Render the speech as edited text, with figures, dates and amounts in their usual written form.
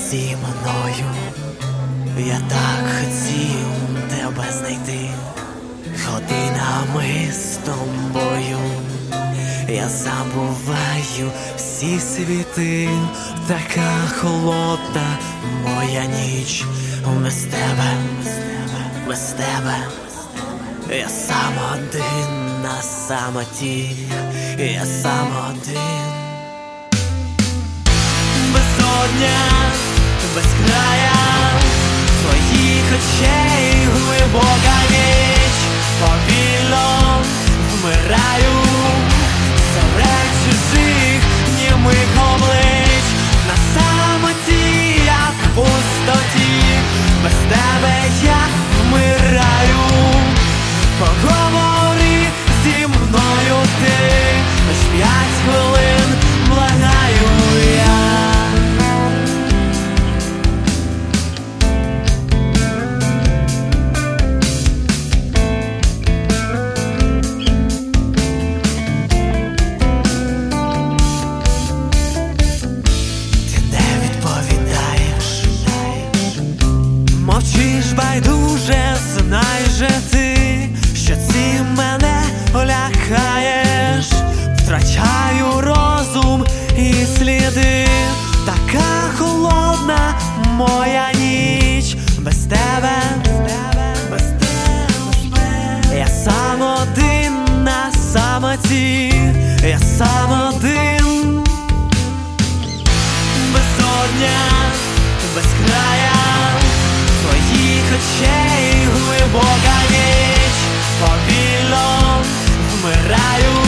зі мною. Я так хотів тебе знайти, годинами з тобою. Я забуваю всі світи, така холодна моя ніч. Без тебе, без тебе, я сам один на самоті, я сам один. Безодня, без края твоїх очей, глибока ніч. Повільно вмираю серед чужих німих облич. На самоті, як в пустоті, без тебе я вмираю. Поговори зі мною ти, лиш 5 хвилин, благаю я. Мовчиш байдуже, знай же ти, що цим мене лякаєш. Втрачаю розум і сліди, така холодна моя ніч. Без тебе, без тебе, я сам один на самоті, я сам один. Безодня, без края твоїх очей, глибока ніч. Повільно вмираю